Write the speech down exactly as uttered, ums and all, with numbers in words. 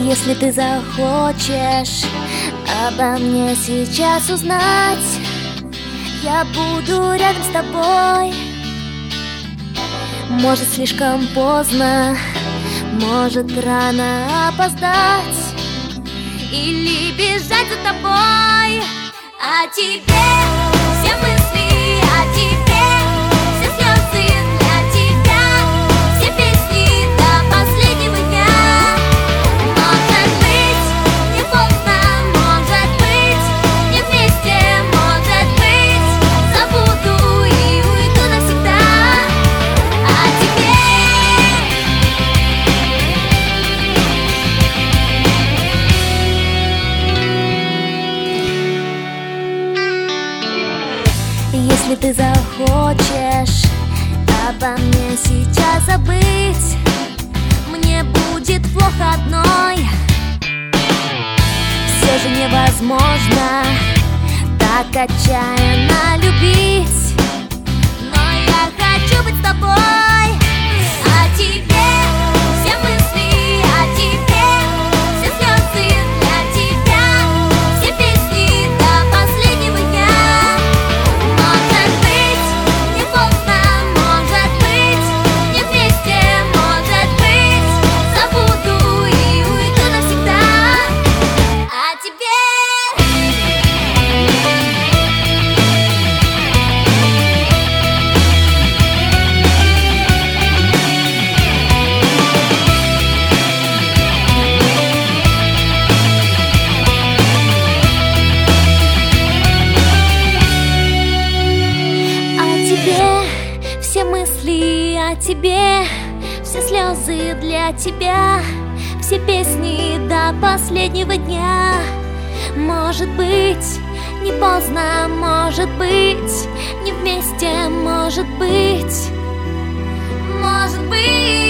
Если ты захочешь обо мне сейчас узнать, я буду рядом с тобой. Может, слишком поздно, может, рано опоздать или бежать за тобой. О тебе все мысли, о тебе все слезы для тебя, все песни до последнего дня. Может быть, не поздно, может быть, не вместе, может быть, забуду и уйду навсегда. О тебе. Если ты захочешь обо мне сейчас забыть, мне будет плохо одной. Все же невозможно так отчаянно любить, но я хочу быть с тобой. О тебе все мысли, о тебе все слезы для тебя, все песни до последнего дня. Может быть, не поздно, может быть, не вместе, может быть, забуду и уйду навсегда. О тебе. Все мысли о тебе, все слезы для тебя, все песни до последнего дня. Может быть, не поздно, может быть, не вместе, может быть, может быть.